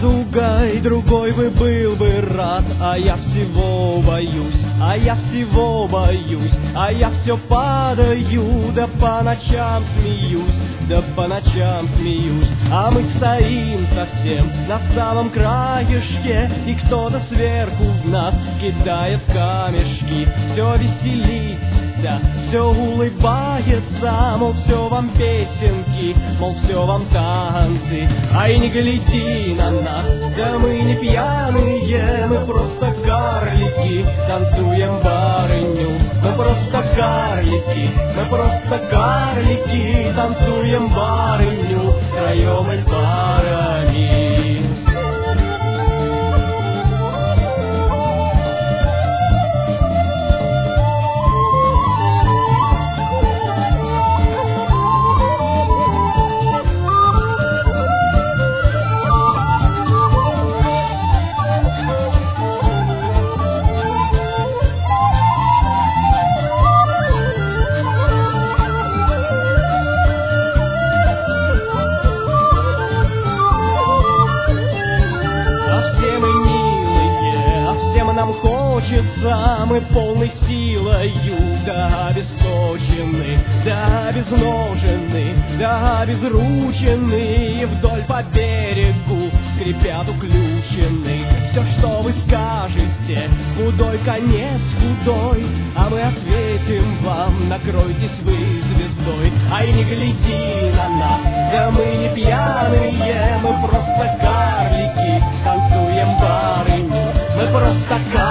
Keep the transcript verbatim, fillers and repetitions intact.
подругой, другой бы был бы рад, а я всего боюсь, а я всего боюсь, а я все падаю, да по ночам смеюсь, да по ночам смеюсь. А мы стоим совсем на самом краешке, и кто-то сверху в нас кидает камешки. Все веселится, все улыбается, мол, все вам песенки, мол, все вам танцы. Ай, не гляди на нас, да мы не пьяные, мы просто карлики, танцуем барыню. Мы просто карлики, мы просто карлики, танцуем барыню втроем и парами. Мы полны силою, да обесточены, да обезножены, да обезручены, и вдоль по берегу скрипят уключены. Все, что вы скажете, худой конец худой, а мы ответим вам, накройтесь вы звездой. Ай, не гляди на нас, да мы не пьяные, мы просто карлики, танцуем барыню, мы просто карлики.